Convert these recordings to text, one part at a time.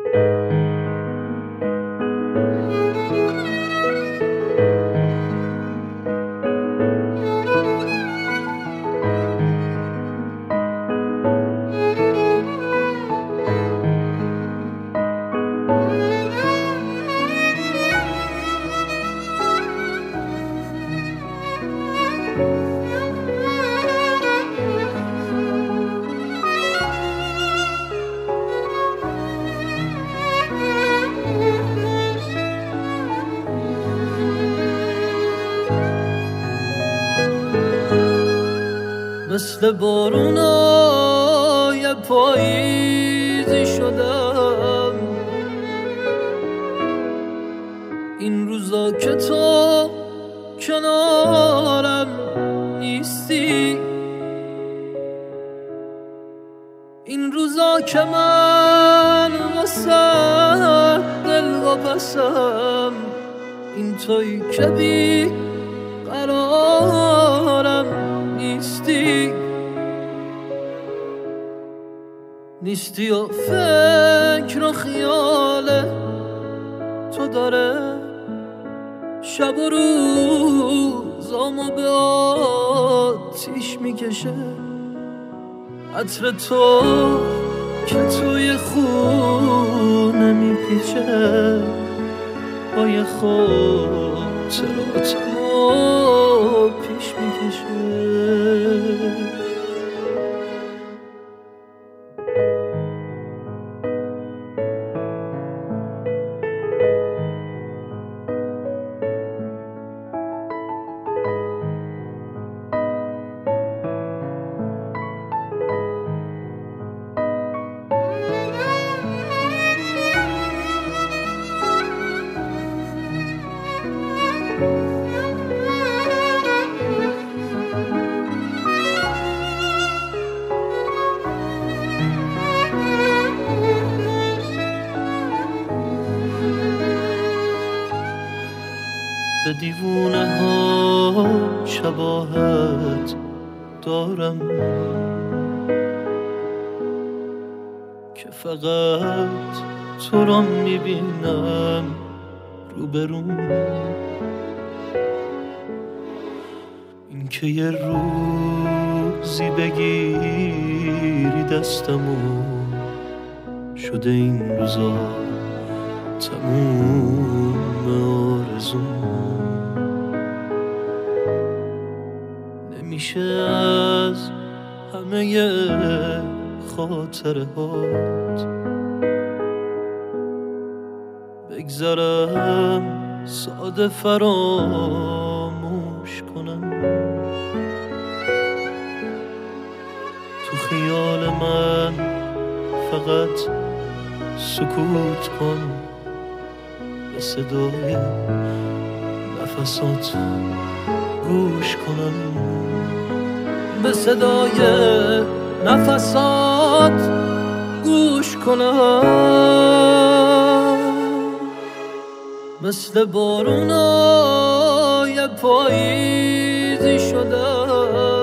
مثل بارونای پاییزی شدم این روزا که تو کنارم نیستی، این روزا که من واسه دل واپسم، این تویی که بی قرارم نیستی و فکر و خیال تو داره شب و روزامو به آتیش میکشه. عطر تو که توی خونه میپیچه، پای خاطراتمو پیش میکشه. به دیوونه ها شباهت دارم که فقط تو را میبینم روبروم. این که یه روزی بگیری دستمو، شده این روزا تموم آرزوم. نمیشه از همه خاطره هات بگذرم ساده فراموش کنم. تو خیال من فقط سکوت کن، به صدای نفسات گوش کنم، به صدای نفسات گوش کنم. مثل بارونای پاییزی شدم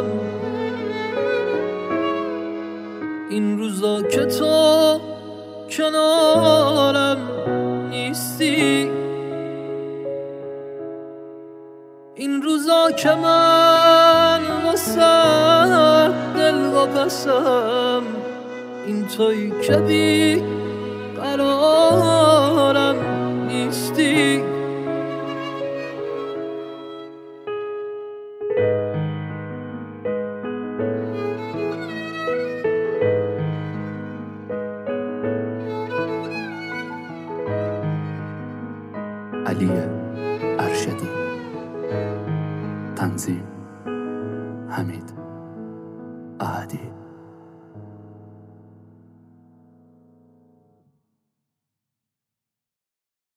این روزا که تو کنارم نیستی، این روزا که من واسه دل واپسم، این تویی که بی قرارم نیستی. علی ارشدی. تنظیم حمید احدی.